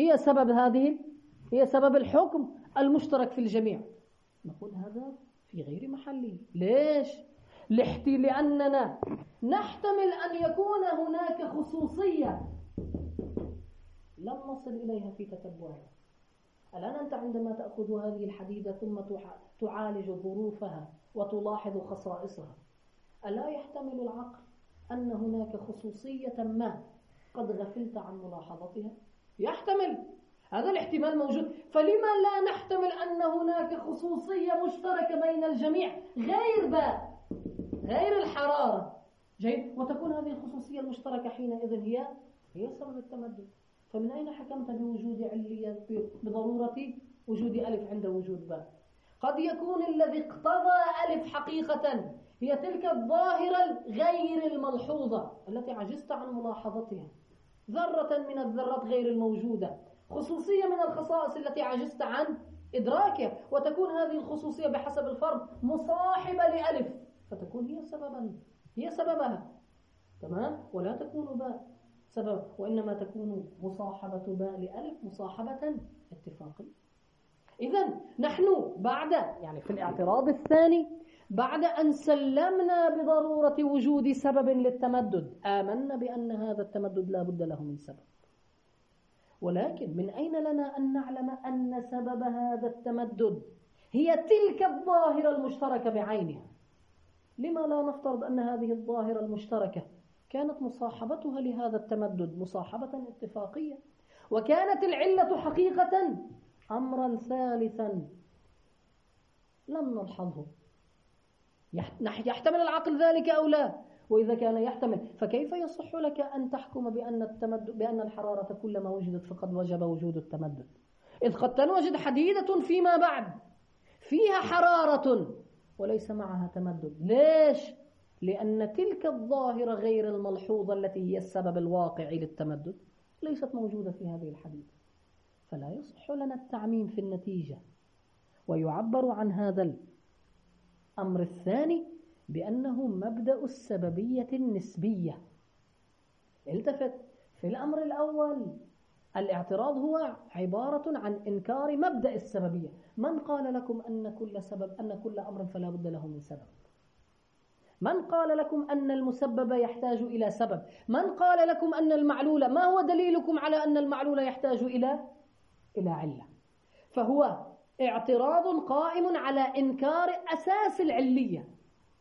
هي سبب الحكم المشترك في الجميع. نقول هذا في غير محله. ليش؟ لأننا نحتمل أن يكون هناك خصوصية لم نصل إليها في تتبعها. الآن أنت عندما تأخذ هذه الحديدة ثم تعالج ظروفها وتلاحظ خصائصها، ألا يحتمل العقل أن هناك خصوصية ما قد غفلت عن ملاحظتها؟ يحتمل، هذا الاحتمال موجود. فلما لا نحتمل أن هناك خصوصية مشتركة بين الجميع غير الحرارة؟ جيد. وتكون هذه الخصوصية المشتركة حينئذ هي سبب التمدد. فمن أين حكمت بوجود علية بضرورة وجود ألف عند وجود باء؟ قد يكون الذي اقتضى ألف حقيقة هي تلك الظاهرة غير الملحوظة التي عجزت عن ملاحظتها، ذرة من الذرات غير الموجودة، خصوصية من الخصائص التي عجزت عن إدراكها، وتكون هذه الخصوصية بحسب الفرض مصاحبة لألف، فتكون هي سببها. تمام؟ ولا تكون باء سبب، وإنما تكون مصاحبة باء لألف مصاحبة اتفاقية. إذن نحن في الاعتراض الثاني، بعد أن سلمنا بضرورة وجود سبب للتمدد، آمنا بأن هذا التمدد لا بد له من سبب. ولكن من أين لنا أن نعلم أن سبب هذا التمدد هي تلك الظاهرة المشتركة بعينها؟ لما لا نفترض أن هذه الظاهرة المشتركة كانت مصاحبتها لهذا التمدد مصاحبة اتفاقية، وكانت العلة حقيقة أمرا ثالثا لم نلحظه؟ يحتمل العقل ذلك أو لا؟ وإذا كان يحتمل، فكيف يصح لك أن تحكم بأن الحرارة كلما وجدت فقد وجب وجود التمدد، إذ قد تنوجد حديدة فيما بعد فيها حرارة وليس معها تمدد؟ ليش؟ لأن تلك الظاهرة غير الملحوظة التي هي السبب الواقعي للتمدد ليست موجودة في هذه الحديدة، فلا يصح لنا التعميم في النتيجة. ويعبر عن هذا الأمر الثاني بأنه مبدأ السببية النسبية. التفت، في الأمر الأول الاعتراض هو عبارة عن إنكار مبدأ السببية. من قال لكم أن كل أمر فلا بد له من سبب؟ من قال لكم أن المسبب يحتاج إلى سبب؟ من قال لكم أن المعلول، ما هو دليلكم على أن المعلول يحتاج إلى علة؟ فهو اعتراض قائم على إنكار أساس العلية.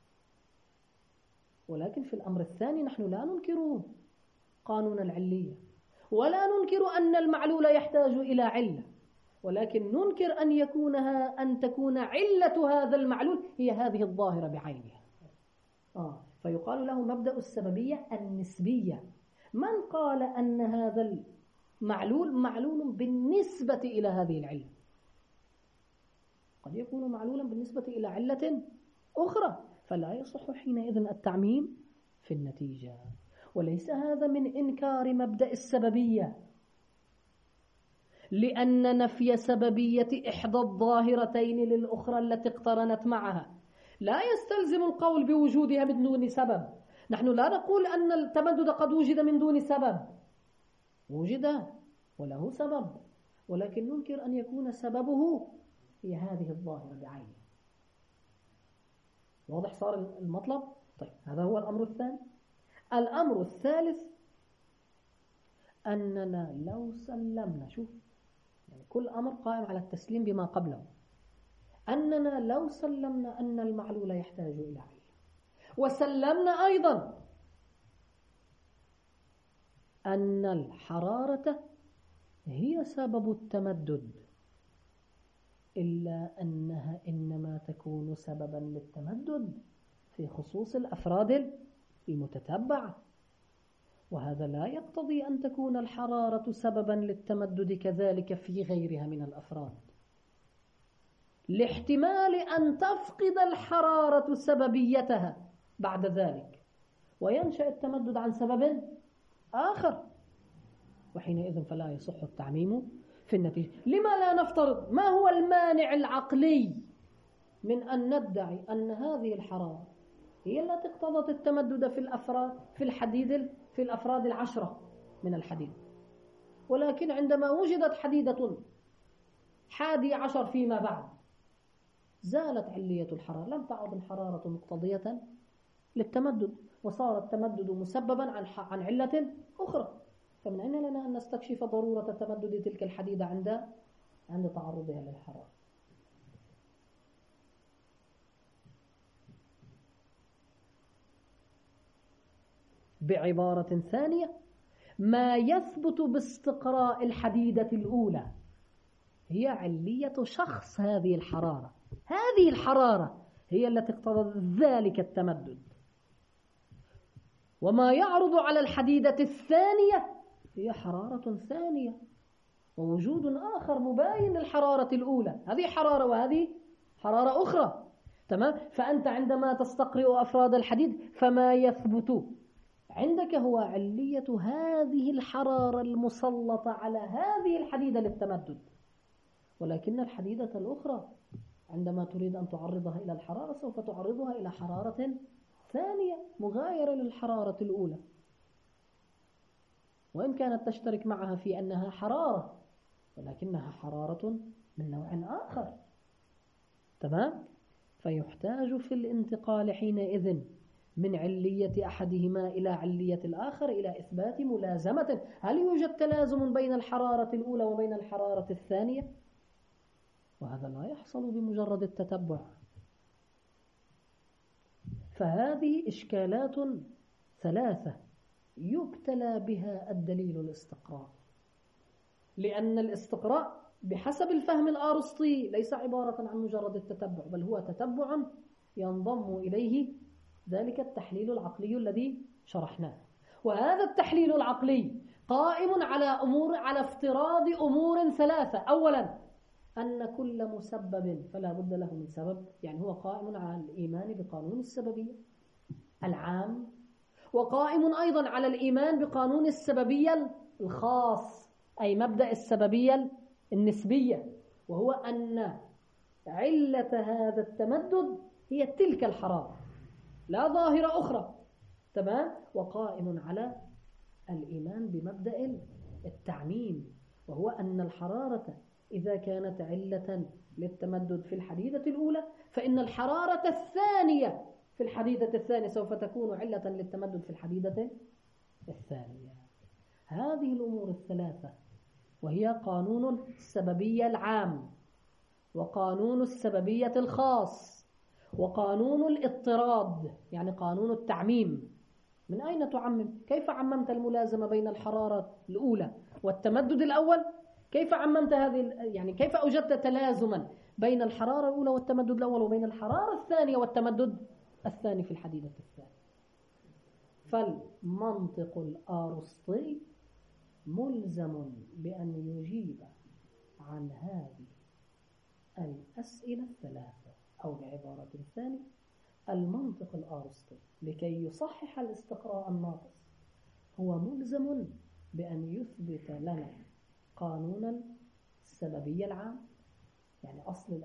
ولكن في الأمر الثاني نحن لا ننكر قانون العلية، ولا ننكر أن المعلول يحتاج إلى علة، ولكن ننكر أن تكون علة هذا المعلول هي هذه الظاهرة بعينها. فيقال له مبدأ السببية النسبية. من قال أن هذا المعلول معلول بالنسبة إلى هذه العلة؟ قد يكون معلولا بالنسبة إلى علة أخرى، فلا يصح حينئذ التعميم في النتيجة. وليس هذا من إنكار مبدأ السببية، لأن نفي سببية إحدى الظاهرتين للأخرى التي اقترنت معها لا يستلزم القول بوجودها بدون سبب، نحن لا نقول أن التمدد قد وجد من دون سبب، وجد وله سبب، ولكن ننكر أن يكون سببه هي هذه الظاهرة بعينها. واضح صار المطلب؟ طيب هذا هو الأمر الثاني. الأمر الثالث أننا لو سلمنا، شوف يعني كل أمر قائم على التسليم بما قبله، أننا لو سلمنا أن المعلول يحتاج إلى علة، وسلمنا أيضا أن الحرارة هي سبب التمدد، إلا أنها إنما تكون سببا للتمدد في خصوص الأفراد المتتبعة، وهذا لا يقتضي أن تكون الحرارة سببا للتمدد كذلك في غيرها من الأفراد، لاحتمال أن تفقد الحرارة سببيتها بعد ذلك وينشأ التمدد عن سبب آخر، وحينئذ فلا يصح التعميم في النتيجة. لما لا نفترض؟ ما هو المانع العقلي من أن ندعي أن هذه الحرارة هي التي اقتضت التمدد في الأفراد في الحديد في الأفراد 10 من الحديد، ولكن عندما وجدت حديدة 11 فيما بعد زالت علية الحرارة، لم تعد الحرارة مقتضية للتمدد، وصار التمدد مسببا عن علة أخرى. فمن أين لنا أن نستكشف ضرورة تمدد تلك الحديدة عند تعرضها للحرارة؟ بعبارة ثانية، ما يثبت باستقراء الحديدة الأولى هي علية شخص هذه الحرارة، هذه الحرارة هي التي اقتضت ذلك التمدد، وما يعرض على الحديدة الثانية هي حرارة ثانية ووجود آخر مباين للحرارة الأولى، هذه حرارة وهذه حرارة أخرى. تمام؟ فأنت عندما تستقرئ أفراد الحديد فما يثبت عندك هو علية هذه الحرارة المسلطة على هذه الحديدة للتمدد، ولكن الحديدة الأخرى عندما تريد أن تعرضها إلى الحرارة سوف تعرضها إلى حرارة ثانية مغايرة للحرارة الأولى، وإن كانت تشترك معها في أنها حرارة ولكنها حرارة من نوع آخر. تمام؟ فيحتاج في الانتقال حينئذ من علية أحدهما إلى علية الآخر إلى إثبات ملازمة. هل يوجد تلازم بين الحرارة الأولى وبين الحرارة الثانية؟ وهذا لا يحصل بمجرد التتبع. فهذه إشكالات ثلاثة يبتلى بها الدليل الاستقراء، لأن الاستقراء بحسب الفهم الأرسطي ليس عبارة عن مجرد التتبع، بل هو تتبع ينضم إليه ذلك التحليل العقلي الذي شرحناه. وهذا التحليل العقلي قائم على افتراض أمور ثلاثة. أولا أن كل مسبب فلا بد له من سبب، يعني هو قائم على الإيمان بقانون السببية العام، وقائم أيضا على الإيمان بقانون السببية الخاص، أي مبدأ السببية النسبية، وهو أن علة هذا التمدد هي تلك الحرارة لا ظاهرة أخرى. تمام؟ وقائم على الإيمان بمبدأ التعميم، وهو أن الحرارة إذا كانت علة للتمدد في الحديدة الأولى فإن الحرارة الثانية في الحديدة الثانية سوف تكون علة للتمدد في الحديدة الثانية. هذه الأمور الثلاثة وهي قانون السببية العام، وقانون السببية الخاص، وقانون الاضطراد يعني قانون التعميم. من أين تعمم؟ كيف عممت الملازمة بين الحرارة الأولى والتمدد الأول؟ كيف عممت يعني كيف أوجدت تلازما بين الحرارة الأولى والتمدد الأول وبين الحرارة الثانية والتمدد الثاني في الحديدة الثانية؟ فالمنطق الأرسطي ملزم بأن يجيب عن هذه الأسئلة الثلاثة، أو بعبارة ثانية المنطق الأرسطي لكي يصحح الاستقراء الناقص هو ملزم بأن يثبت لنا قانون السببية العام، يعني أصل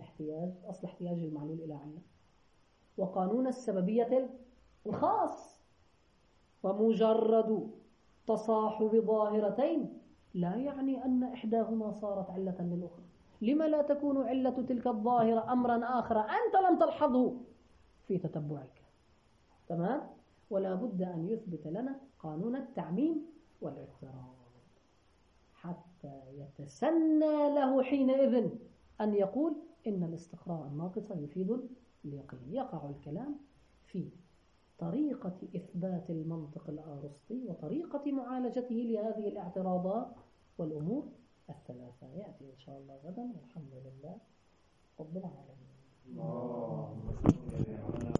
احتياج المعلول إلى علة، وقانون السببية الخاص ومجرد تصاحب ظاهرتين لا يعني أن إحداهما صارت علة للأخرى. لما لا تكون علة تلك الظاهرة أمرا آخر أنت لم تلحظه في تتبعك؟ تمام؟ ولا بد أن يثبت لنا قانون التعميم والاضطراد حتى يتسنى له حينئذ أن يقول إن الاستقراء الناقص يفيد اليقين. يقع الكلام في طريقة إثبات المنطق الأرسطي وطريقة معالجته لهذه الاعتراضات والأمور الثلاثة. يأتي إن شاء الله غدا والحمد لله رب العالمين.